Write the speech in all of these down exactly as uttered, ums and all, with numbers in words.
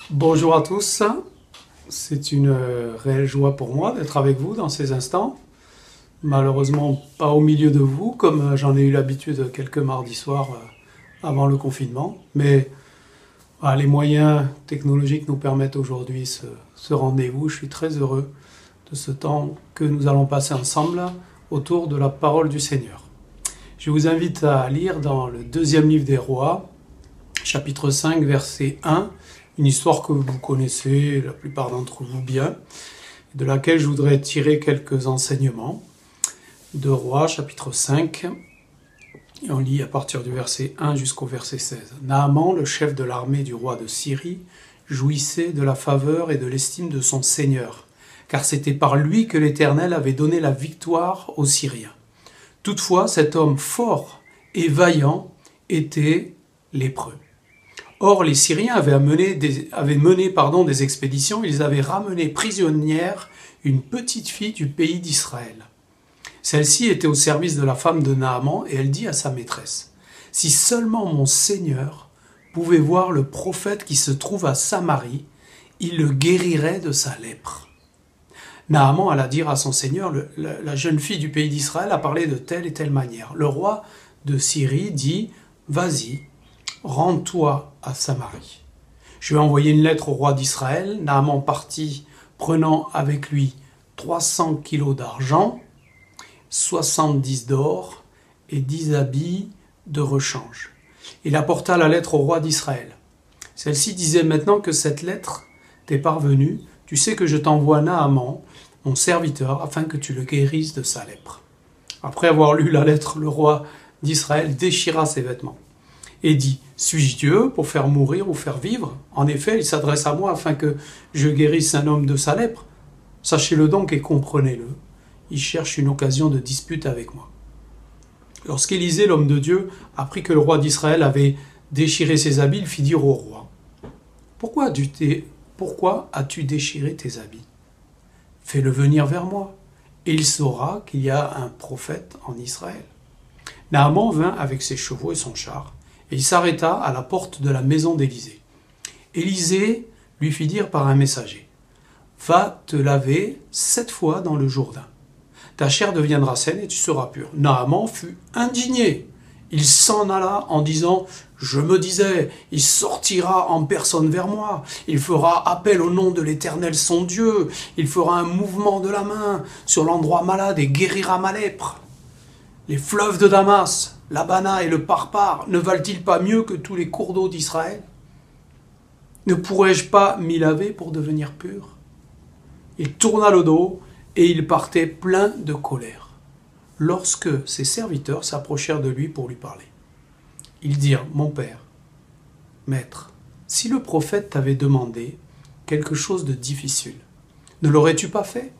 Bonjour à tous, c'est une euh, réelle joie pour moi d'être avec vous dans ces instants. Malheureusement pas au milieu de vous comme euh, j'en ai eu l'habitude quelques mardis soirs euh, avant le confinement, mais voilà, les moyens technologiques nous permettent aujourd'hui ce, ce rendez-vous. Je suis très heureux de ce temps que nous allons passer ensemble autour de la parole du Seigneur. Je vous invite à lire dans le deuxième livre des Rois, chapitre cinq, verset un, une histoire que vous connaissez, la plupart d'entre vous bien, de laquelle je voudrais tirer quelques enseignements. De Rois, chapitre cinq, et on lit à partir du verset un jusqu'au verset seize. Naaman, le chef de l'armée du roi de Syrie, jouissait de la faveur et de l'estime de son Seigneur, car c'était par lui que l'Éternel avait donné la victoire aux Syriens. Toutefois, cet homme fort et vaillant était lépreux. Or, les Syriens avaient mené, des, avaient mené pardon, des expéditions, ils avaient ramené prisonnière une petite fille du pays d'Israël. Celle-ci était au service de la femme de Naaman et elle dit à sa maîtresse, « Si seulement mon Seigneur pouvait voir le prophète qui se trouve à Samarie, il le guérirait de sa lèpre. » Naaman alla dire à son Seigneur, le, la, la jeune fille du pays d'Israël a parlé de telle et telle manière. Le roi de Syrie dit, « Vas-y, rends-toi à Samarie. » Je vais envoyer une lettre au roi d'Israël. Naaman partit, prenant avec lui trois cents kilos d'argent, soixante-dix d'or et dix habits de rechange. Il apporta la lettre au roi d'Israël. Celle-ci disait, « Maintenant que cette lettre t'est parvenue, tu sais que je t'envoie Naaman, mon serviteur, afin que tu le guérisses de sa lèpre. » Après avoir lu la lettre, le roi d'Israël déchira ses vêtements et dit, « Suis-je Dieu pour faire mourir ou faire vivre? En effet, il s'adresse à moi afin que je guérisse un homme de sa lèpre. Sachez-le donc et comprenez-le. Il cherche une occasion de dispute avec moi. » Lorsqu'Élisée, l'homme de Dieu, apprit que le roi d'Israël avait déchiré ses habits, il fit dire au roi, « Pourquoi as-tu, pourquoi as-tu déchiré tes habits? Fais-le venir vers moi, et il saura qu'il y a un prophète en Israël. » Naaman vint avec ses chevaux et son char, et il s'arrêta à la porte de la maison d'Élisée. Élisée lui fit dire par un messager, « Va te laver sept fois dans le Jourdain. Ta chair deviendra saine et tu seras pur. » Naaman fut indigné. Il s'en alla en disant, « Je me disais, il sortira en personne vers moi. Il fera appel au nom de l'Éternel son Dieu. Il fera un mouvement de la main sur l'endroit malade et guérira ma lèpre. Les fleuves de Damas, l'Abana et le Parpar ne valent-ils pas mieux que tous les cours d'eau d'Israël? Ne pourrais-je pas m'y laver pour devenir pur? » Il tourna le dos et il partait plein de colère, lorsque ses serviteurs s'approchèrent de lui pour lui parler. Ils dirent, « Mon père, maître, si le prophète t'avait demandé quelque chose de difficile, ne l'aurais-tu pas fait?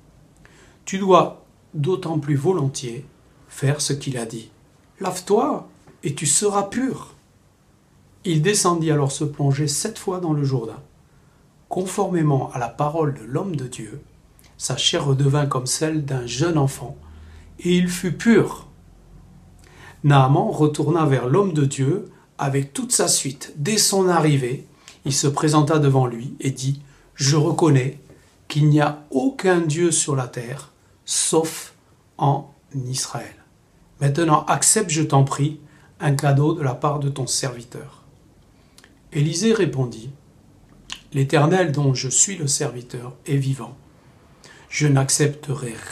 Tu dois d'autant plus volontiers faire ce qu'il a dit. Lave-toi et tu seras pur. » Il descendit alors se plonger sept fois dans le Jourdain. Conformément à la parole de l'homme de Dieu, sa chair redevint comme celle d'un jeune enfant, et il fut pur. Naaman retourna vers l'homme de Dieu avec toute sa suite. Dès son arrivée, il se présenta devant lui et dit, « Je reconnais qu'il n'y a aucun Dieu sur la terre, sauf en Israël. Maintenant, accepte, je t'en prie, un cadeau de la part de ton serviteur. » Élisée répondit, « L'Éternel dont je suis le serviteur est vivant. Je n'accepterai rien. »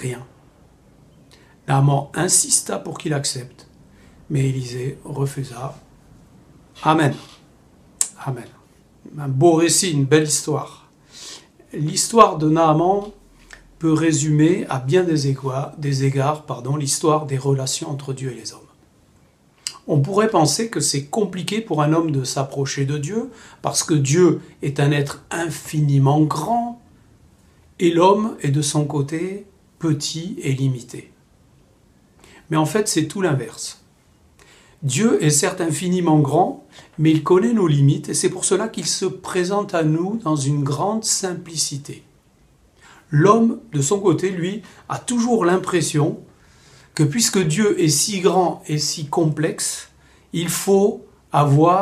Naaman insista pour qu'il accepte, mais Élisée refusa. Amen. Amen. Un beau récit, une belle histoire. L'histoire de Naaman peut résumer à bien des égards, des égards pardon, l'histoire des relations entre Dieu et les hommes. On pourrait penser que c'est compliqué pour un homme de s'approcher de Dieu, parce que Dieu est un être infiniment grand, et l'homme est de son côté petit et limité. Mais en fait, c'est tout l'inverse. Dieu est certes infiniment grand, mais il connaît nos limites, et c'est pour cela qu'il se présente à nous dans une grande simplicité. L'homme, de son côté, lui, a toujours l'impression que puisque Dieu est si grand et si complexe, il faut avoir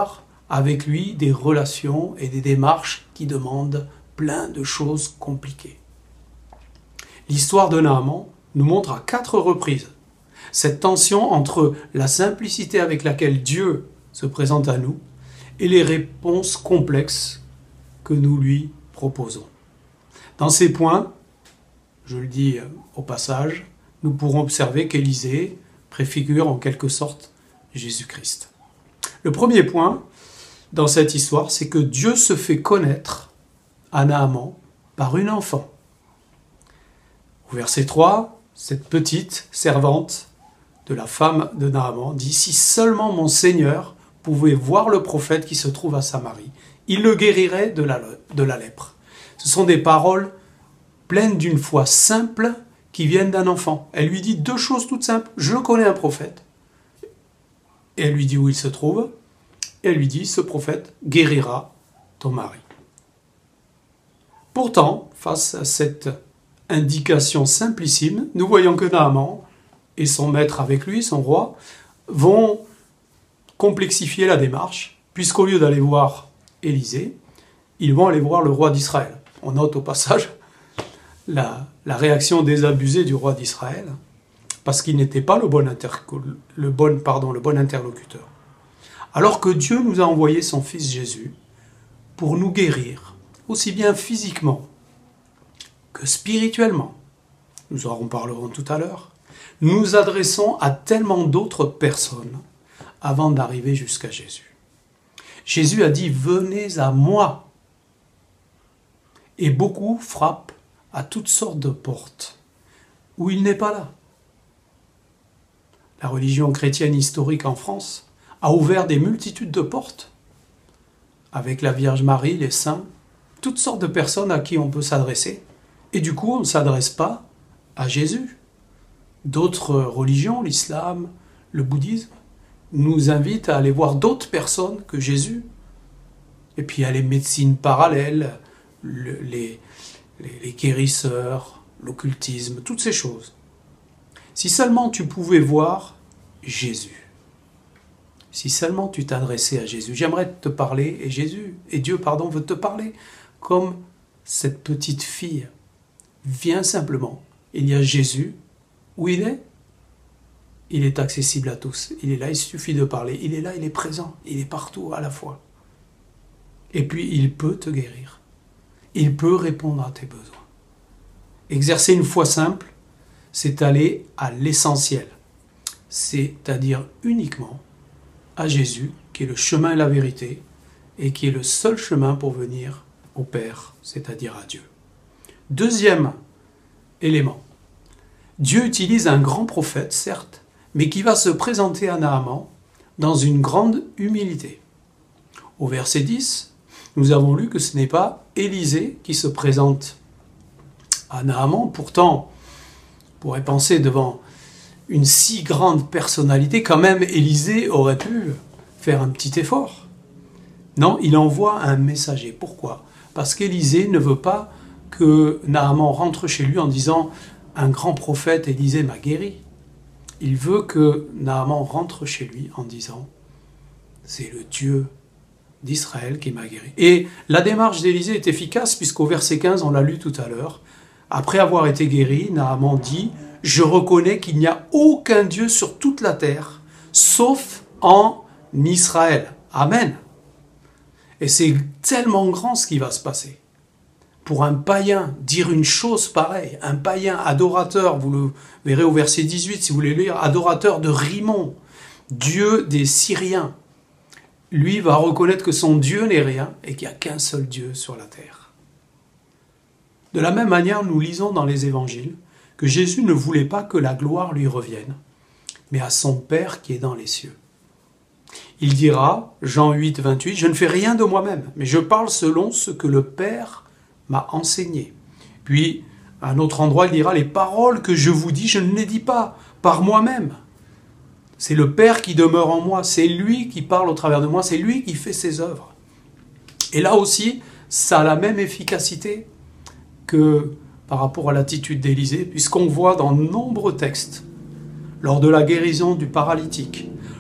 avec lui des relations et des démarches qui demandent plein de choses compliquées. L'histoire de Naaman nous montre à quatre reprises cette tension entre la simplicité avec laquelle Dieu se présente à nous et les réponses complexes que nous lui proposons. Dans ces points, je le dis au passage, nous pourrons observer qu'Élisée préfigure en quelque sorte Jésus-Christ. Le premier point dans cette histoire, c'est que Dieu se fait connaître à Naaman par une enfant. Au verset trois, cette petite servante de la femme de Naaman dit « Si seulement mon Seigneur pouvait voir le prophète qui se trouve à Samarie, il le guérirait de la, de la lèpre. » Ce sont des paroles pleines d'une foi simple qui viennent d'un enfant. Elle lui dit deux choses toutes simples. « Je connais un prophète. » Et elle lui dit où il se trouve. Et elle lui dit « Ce prophète guérira ton mari. » Pourtant, face à cette indication simplissime, nous voyons que Naaman et son maître avec lui, son roi, vont complexifier la démarche, puisqu'au lieu d'aller voir Élisée, ils vont aller voir le roi d'Israël. On note au passage la, la réaction désabusée du roi d'Israël, parce qu'il n'était pas le bon, inter, le, bon, pardon, le bon interlocuteur. Alors que Dieu nous a envoyé son Fils Jésus pour nous guérir, aussi bien physiquement que spirituellement. Nous en reparlerons tout à l'heure. Nous nous adressons à tellement d'autres personnes avant d'arriver jusqu'à Jésus. Jésus a dit « Venez à moi ». Et beaucoup frappent à toutes sortes de portes où il n'est pas là. La religion chrétienne historique en France a ouvert des multitudes de portes avec la Vierge Marie, les saints, toutes sortes de personnes à qui on peut s'adresser. Et du coup, on ne s'adresse pas à Jésus. D'autres religions, l'islam, le bouddhisme, nous invitent à aller voir d'autres personnes que Jésus. Et puis il y a les médecines parallèles, le, les, les, les guérisseurs, l'occultisme, toutes ces choses. Si seulement tu pouvais voir Jésus, si seulement tu t'adressais à Jésus, j'aimerais te parler, et Jésus, et Dieu, pardon, veut te parler, comme cette petite fille. Viens simplement, il y a Jésus, où il est? Il est accessible à tous, il est là, il suffit de parler, il est là, il est présent, il est partout à la fois. Et puis il peut te guérir, il peut répondre à tes besoins. Exercer une foi simple, c'est aller à l'essentiel, c'est-à-dire uniquement à Jésus, qui est le chemin et la vérité, et qui est le seul chemin pour venir au Père, c'est-à-dire à Dieu. Deuxième élément, Dieu utilise un grand prophète, certes, mais qui va se présenter à Naaman dans une grande humilité. Au verset dix, nous avons lu que ce n'est pas Élisée qui se présente à Naaman. Pourtant, on pourrait penser devant une si grande personnalité, quand même Élisée aurait pu faire un petit effort. Non, il envoie un messager. Pourquoi? Parce qu'Élisée ne veut pas que Naaman rentre chez lui en disant « Un grand prophète, Élisée, m'a guéri ». Il veut que Naaman rentre chez lui en disant « C'est le Dieu d'Israël qui m'a guéri ». Et la démarche d'Élisée est efficace puisqu'au verset quinze, on l'a lu tout à l'heure, après avoir été guéri, Naaman dit « Je reconnais qu'il n'y a aucun Dieu sur toute la terre, sauf en Israël. » Amen. Et c'est tellement grand ce qui va se passer. Pour un païen, dire une chose pareille, un païen adorateur, vous le verrez au verset dix-huit si vous voulez lire, adorateur de Rimon, Dieu des Syriens, lui va reconnaître que son Dieu n'est rien et qu'il n'y a qu'un seul Dieu sur la terre. De la même manière, nous lisons dans les évangiles que Jésus ne voulait pas que la gloire lui revienne, mais à son Père qui est dans les cieux. Il dira, Jean huit, vingt-huit, « Je ne fais rien de moi-même, mais je parle selon ce que le Père m'a enseigné. » Puis, à un autre endroit, il dira, « Les paroles que je vous dis, je ne les dis pas par moi-même. C'est le Père qui demeure en moi, c'est lui qui parle au travers de moi, c'est lui qui fait ses œuvres. » Et là aussi, ça a la même efficacité que par rapport à l'attitude d'Élisée, puisqu'on voit dans de nombreux textes, lors de la guérison du paralytique,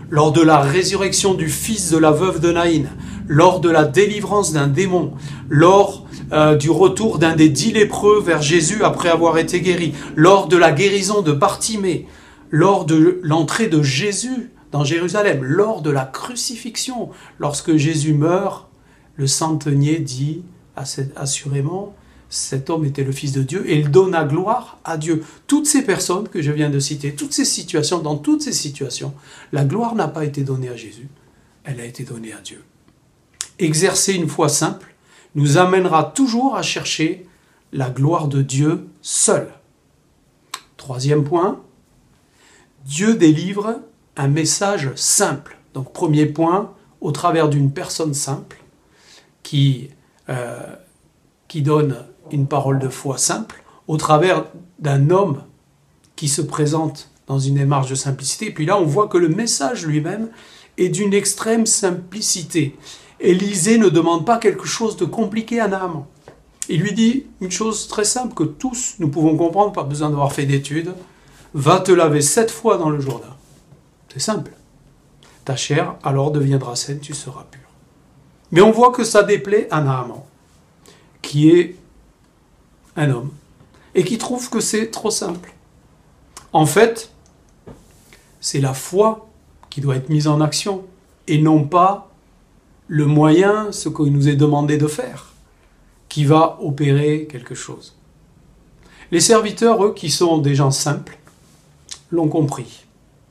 lors de la résurrection du fils de la veuve de Naïn, lors de la délivrance d'un démon, lors euh, du retour d'un des dix lépreux vers Jésus après avoir été guéri, lors de la guérison de Bartimée, lors de l'entrée de Jésus dans Jérusalem, lors de la crucifixion, lorsque Jésus meurt, le centenier dit assurément, cet homme était le Fils de Dieu et il donna gloire à Dieu. Toutes ces personnes que je viens de citer, toutes ces situations, dans toutes ces situations, la gloire n'a pas été donnée à Jésus, elle a été donnée à Dieu. Exercer une foi simple nous amènera toujours à chercher la gloire de Dieu seul. Troisième point, Dieu délivre un message simple. Donc premier point, au travers d'une personne simple qui, euh, qui donne une parole de foi simple, au travers d'un homme qui se présente dans une démarche de simplicité. Et puis là, on voit que le message lui-même est d'une extrême simplicité. Élisée ne demande pas quelque chose de compliqué à Naaman. Il lui dit une chose très simple que tous nous pouvons comprendre, pas besoin d'avoir fait d'études. Va te laver sept fois dans le Jourdain. C'est simple. Ta chair alors deviendra saine, tu seras pur. Mais on voit que ça déplaît à Naaman, qui est un homme, et qui trouve que c'est trop simple. En fait, c'est la foi qui doit être mise en action, et non pas le moyen, ce qu'il nous est demandé de faire, qui va opérer quelque chose. Les serviteurs, eux, qui sont des gens simples, l'ont compris.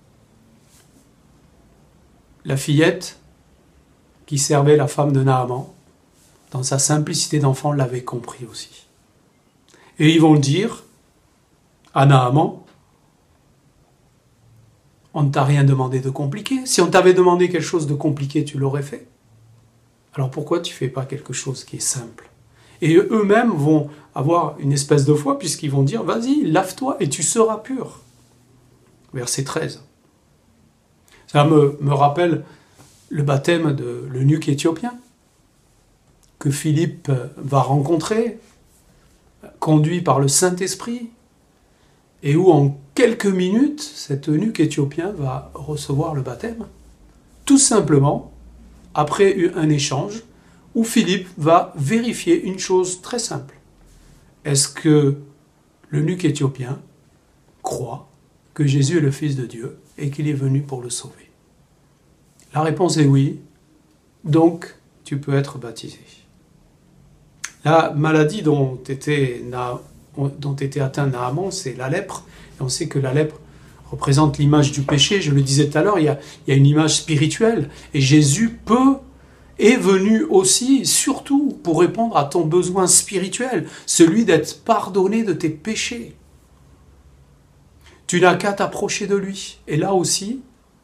La fillette qui servait la femme de Naaman, dans sa simplicité d'enfant, l'avait compris aussi. Et ils vont le dire à Naaman, on ne t'a rien demandé de compliqué. Si on t'avait demandé quelque chose de compliqué, tu l'aurais fait. Alors pourquoi tu ne fais pas quelque chose qui est simple? Et eux-mêmes vont avoir une espèce de foi, puisqu'ils vont dire, vas-y, lave-toi et tu seras pur. Verset treize. Ça me, me rappelle le baptême de l'eunuque éthiopien, que Philippe va rencontrer, conduit par le Saint-Esprit, et où en quelques minutes, cet eunuque éthiopien va recevoir le baptême, tout simplement, après un échange, où Philippe va vérifier une chose très simple. Est-ce que l'eunuque éthiopien croit que Jésus est le Fils de Dieu et qu'il est venu pour le sauver? La réponse est oui, donc tu peux être baptisé. La maladie dont était, dont était atteint Naaman, c'est la lèpre. Et on sait que la lèpre représente l'image du péché. Je le disais tout à l'heure, il y a, il y a une image spirituelle. Et Jésus peut, est venu aussi, surtout, pour répondre à ton besoin spirituel, celui d'être pardonné de tes péchés. Tu n'as qu'à t'approcher de lui. Et là aussi,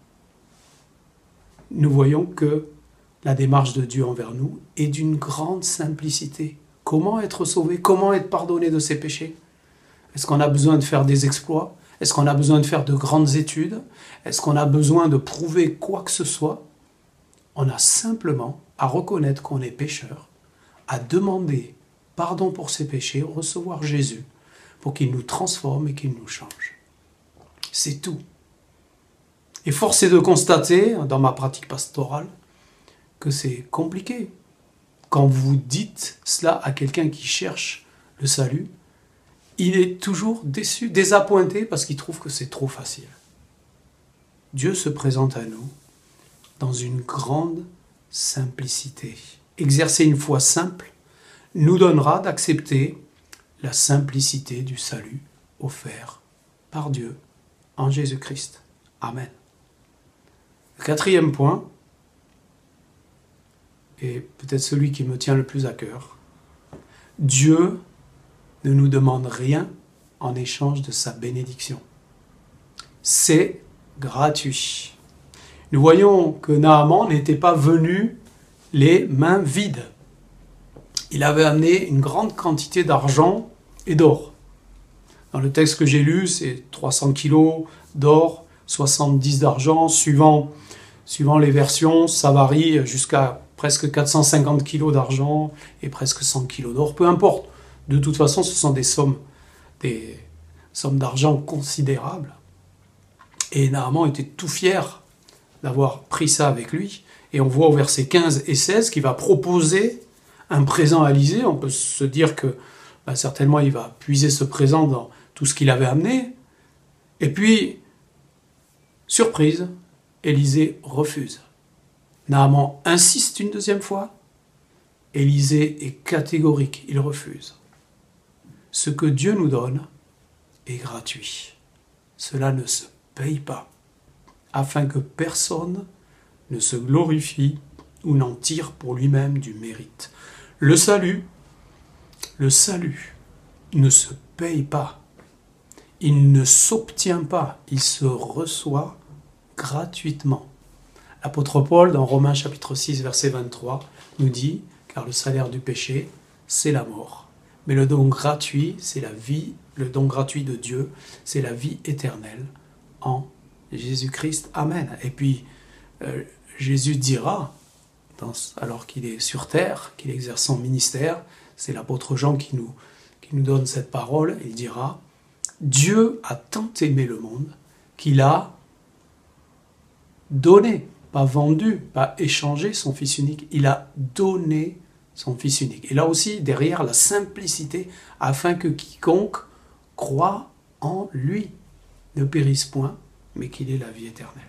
nous voyons que la démarche de Dieu envers nous est d'une grande simplicité. Comment être sauvé? Comment être pardonné de ses péchés? Est-ce qu'on a besoin de faire des exploits? Est-ce qu'on a besoin de faire de grandes études? Est-ce qu'on a besoin de prouver quoi que ce soit? On a simplement à reconnaître qu'on est pécheur, à demander pardon pour ses péchés, recevoir Jésus pour qu'il nous transforme et qu'il nous change. C'est tout. Et force est de constater, dans ma pratique pastorale, que c'est compliqué. Quand vous dites cela à quelqu'un qui cherche le salut, il est toujours déçu, désappointé, parce qu'il trouve que c'est trop facile. Dieu se présente à nous dans une grande simplicité. Exercer une foi simple nous donnera d'accepter la simplicité du salut offert par Dieu en Jésus-Christ. Amen. Le quatrième point, et peut-être celui qui me tient le plus à cœur, Dieu ne nous demande rien en échange de sa bénédiction. C'est gratuit. Nous voyons que Naaman n'était pas venu les mains vides. Il avait amené une grande quantité d'argent et d'or. Dans le texte que j'ai lu, c'est trois cents kilos d'or, soixante-dix d'argent, suivant, suivant les versions, ça varie jusqu'à presque quatre cent cinquante kilos d'argent et presque cent kilos d'or, peu importe. De toute façon, ce sont des sommes, des sommes d'argent considérables. Et Naaman était tout fier d'avoir pris ça avec lui. Et on voit au verset quinze et seize qu'il va proposer un présent à Élisée. On peut se dire que ben, certainement il va puiser ce présent dans tout ce qu'il avait amené. Et puis, surprise, Élisée refuse. Naaman insiste une deuxième fois. Élisée est catégorique, il refuse. Ce que Dieu nous donne est gratuit. Cela ne se paye pas, afin que personne ne se glorifie ou n'en tire pour lui-même du mérite. Le salut, le salut ne se paye pas. Il ne s'obtient pas, il se reçoit gratuitement. L'apôtre Paul, dans Romains chapitre six, verset vingt-trois, nous dit « Car le salaire du péché, c'est la mort. Mais le don gratuit, c'est la vie, le don gratuit de Dieu, c'est la vie éternelle en Jésus-Christ. Amen. » Et puis, euh, Jésus dira, dans, alors qu'il est sur terre, qu'il exerce son ministère, c'est l'apôtre Jean qui nous, qui nous donne cette parole, il dira « Dieu a tant aimé le monde qu'il a donné, pas vendu, pas échangé son Fils unique, il a donné son Fils unique. » Et là aussi, derrière la simplicité, afin que quiconque croit en lui ne périsse point, mais qu'il ait la vie éternelle.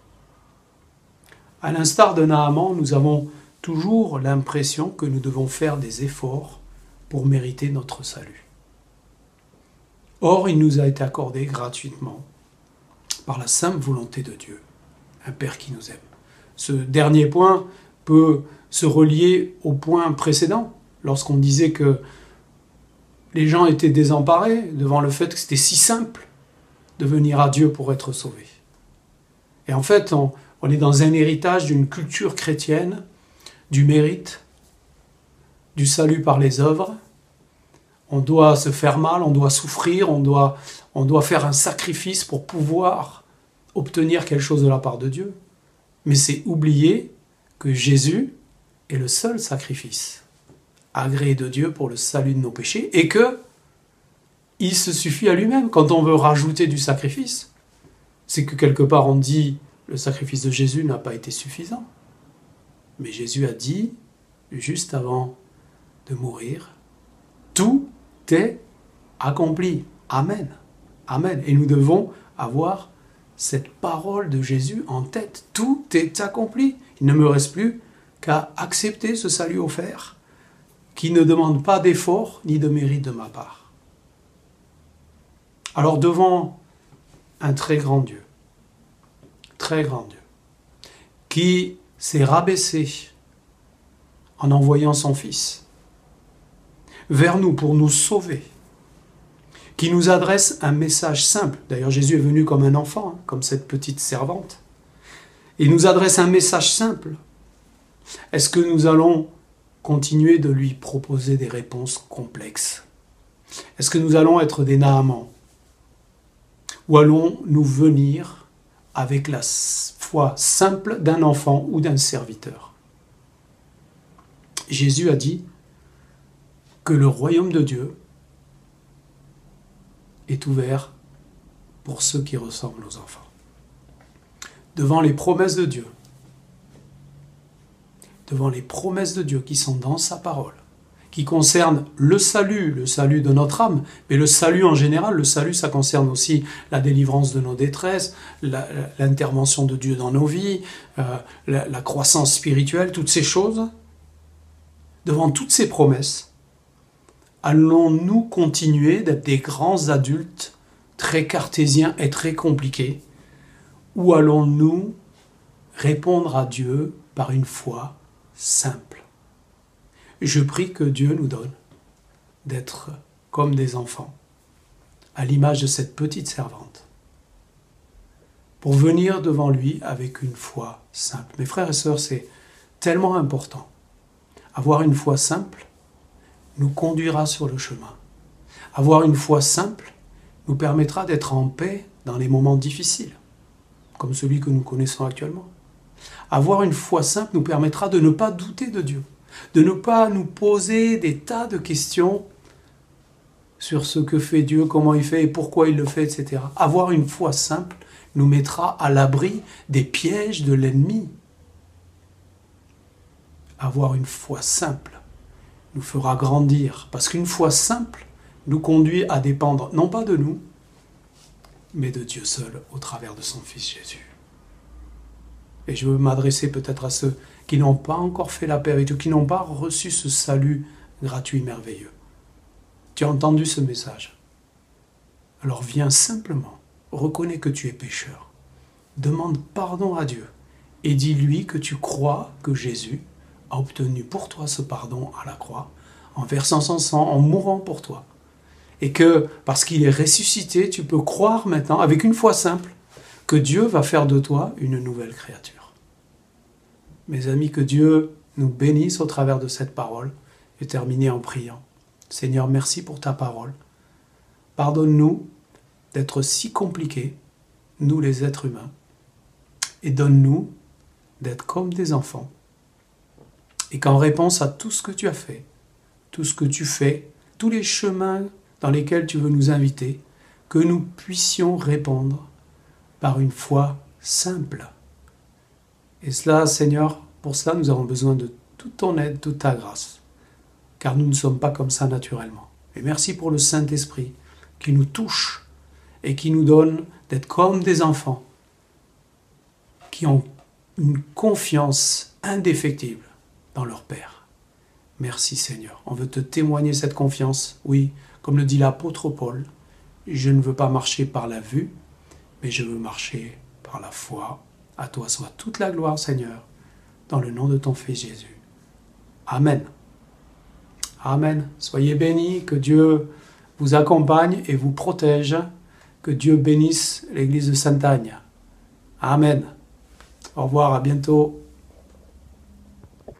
À l'instar de Naaman, nous avons toujours l'impression que nous devons faire des efforts pour mériter notre salut. Or, il nous a été accordé gratuitement par la simple volonté de Dieu, un Père qui nous aime. Ce dernier point peut se relier au point précédent, lorsqu'on disait que les gens étaient désemparés devant le fait que c'était si simple de venir à Dieu pour être sauvés. Et en fait, on, on est dans un héritage d'une culture chrétienne, du mérite, du salut par les œuvres. On doit se faire mal, on doit souffrir, on doit, on doit faire un sacrifice pour pouvoir obtenir quelque chose de la part de Dieu. Mais c'est oublier que Jésus est le seul sacrifice agréé de Dieu pour le salut de nos péchés et que il se suffit à lui-même. Quand on veut rajouter du sacrifice, c'est que quelque part on dit le sacrifice de Jésus n'a pas été suffisant. Mais Jésus a dit, juste avant de mourir, tout est accompli. Amen. Amen. Et nous devons avoir cette parole de Jésus en tête. Tout est accompli. Il ne me reste plus qu'à accepter ce salut offert qui ne demande pas d'effort ni de mérite de ma part. Alors devant un très grand Dieu, très grand Dieu, qui s'est rabaissé en envoyant son Fils vers nous pour nous sauver, qui nous adresse un message simple. D'ailleurs, Jésus est venu comme un enfant, hein, comme cette petite servante. Il nous adresse un message simple. Est-ce que nous allons continuer de lui proposer des réponses complexes? Est-ce que nous allons être des Naaman? Ou allons-nous venir avec la foi simple d'un enfant ou d'un serviteur? Jésus a dit que le royaume de Dieu est ouvert pour ceux qui ressemblent aux enfants. Devant les promesses de Dieu, devant les promesses de Dieu qui sont dans sa parole, qui concernent le salut, le salut de notre âme, mais le salut en général, le salut ça concerne aussi la délivrance de nos détresses, la, l'intervention de Dieu dans nos vies, euh, la, la croissance spirituelle, toutes ces choses. Devant toutes ces promesses, allons-nous continuer d'être des grands adultes très cartésiens et très compliqués, ou allons-nous répondre à Dieu par une foi simple? Je prie que Dieu nous donne d'être comme des enfants, à l'image de cette petite servante, pour venir devant lui avec une foi simple. Mes frères et sœurs, c'est tellement important. Avoir une foi simple nous conduira sur le chemin. Avoir une foi simple nous permettra d'être en paix dans les moments difficiles, comme celui que nous connaissons actuellement. Avoir une foi simple nous permettra de ne pas douter de Dieu, de ne pas nous poser des tas de questions sur ce que fait Dieu, comment il fait et pourquoi il le fait, et cetera. Avoir une foi simple nous mettra à l'abri des pièges de l'ennemi. Avoir une foi simple nous fera grandir, parce qu'une foi simple nous conduit à dépendre non pas de nous, mais de Dieu seul au travers de son Fils Jésus. Et je veux m'adresser peut-être à ceux qui n'ont pas encore fait la paix avec Dieu, qui n'ont pas reçu ce salut gratuit, merveilleux. Tu as entendu ce message. Alors viens simplement, reconnais que tu es pécheur, demande pardon à Dieu et dis-lui que tu crois que Jésus a obtenu pour toi ce pardon à la croix, en versant son sang, en mourant pour toi. Et que, parce qu'il est ressuscité, tu peux croire maintenant, avec une foi simple, que Dieu va faire de toi une nouvelle créature. Mes amis, que Dieu nous bénisse au travers de cette parole et terminer en priant. Seigneur, merci pour ta parole. Pardonne-nous d'être si compliqués, nous les êtres humains, et donne-nous d'être comme des enfants. Et qu'en réponse à tout ce que tu as fait, tout ce que tu fais, tous les chemins dans lesquels tu veux nous inviter, que nous puissions répondre par une foi simple. Et cela, Seigneur, pour cela, nous avons besoin de toute ton aide, toute ta grâce, car nous ne sommes pas comme ça naturellement. Et merci pour le Saint-Esprit qui nous touche et qui nous donne d'être comme des enfants qui ont une confiance indéfectible dans leur Père. Merci Seigneur. On veut te témoigner cette confiance. Oui, comme le dit l'apôtre Paul, je ne veux pas marcher par la vue, mais je veux marcher par la foi. À toi soit toute la gloire, Seigneur, dans le nom de ton Fils Jésus. Amen. Amen. Soyez bénis, que Dieu vous accompagne et vous protège. Que Dieu bénisse l'église de Sainte-Agne. Amen. Au revoir, à bientôt.